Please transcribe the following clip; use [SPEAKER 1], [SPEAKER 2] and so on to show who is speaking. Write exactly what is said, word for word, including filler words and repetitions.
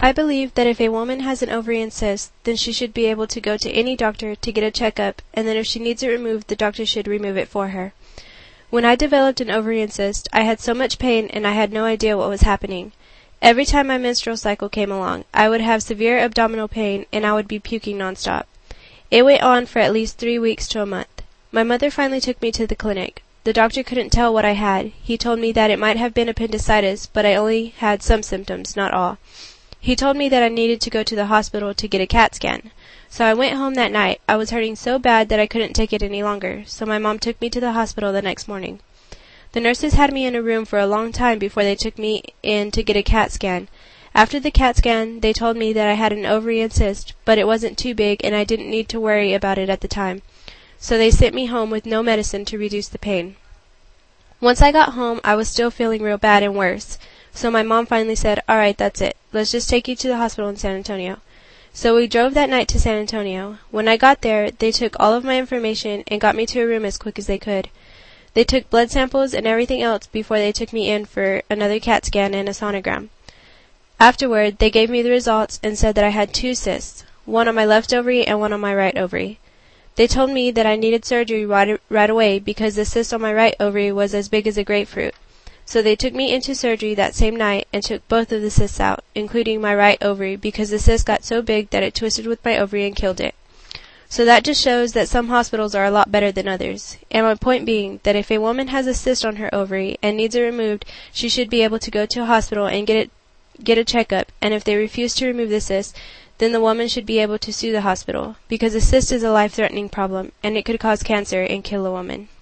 [SPEAKER 1] I believe that if a woman has an ovarian cyst, then she should be able to go to any doctor to get a checkup, and then if she needs it removed, the doctor should remove it for her. When I developed an ovarian cyst, I had so much pain and I had no idea what was happening. Every time my menstrual cycle came along, I would have severe abdominal pain and I would be puking nonstop. It went on for at least three weeks to a month. My mother finally took me to the clinic. The doctor couldn't tell what I had. He told me that it might have been appendicitis, but I only had some symptoms, not all. He told me that I needed to go to the hospital to get a CAT scan. So I went home that night. I was hurting so bad that I couldn't take it any longer, so my mom took me to the hospital the next morning. The nurses had me in a room for a long time before they took me in to get a CAT scan. After the CAT scan, they told me that I had an ovarian cyst, but it wasn't too big and I didn't need to worry about it at the time. So they sent me home with no medicine to reduce the pain. Once I got home, I was still feeling real bad and worse. So my mom finally said, "All right, that's it. Let's just take you to the hospital in San Antonio." So we drove that night to San Antonio. When I got there, they took all of my information and got me to a room as quick as they could. They took blood samples and everything else before they took me in for another CAT scan and a sonogram. Afterward, they gave me the results and said that I had two cysts, one on my left ovary and one on my right ovary. They told me that I needed surgery right, right away because the cyst on my right ovary was as big as a grapefruit. So they took me into surgery that same night and took both of the cysts out, including my right ovary, because the cyst got so big that it twisted with my ovary and killed it. So that just shows that some hospitals are a lot better than others. And my point being that if a woman has a cyst on her ovary and needs it removed, she should be able to go to a hospital and get it, get a checkup, and if they refuse to remove the cyst, then the woman should be able to sue the hospital, because a cyst is a life-threatening problem, and it could cause cancer and kill a woman.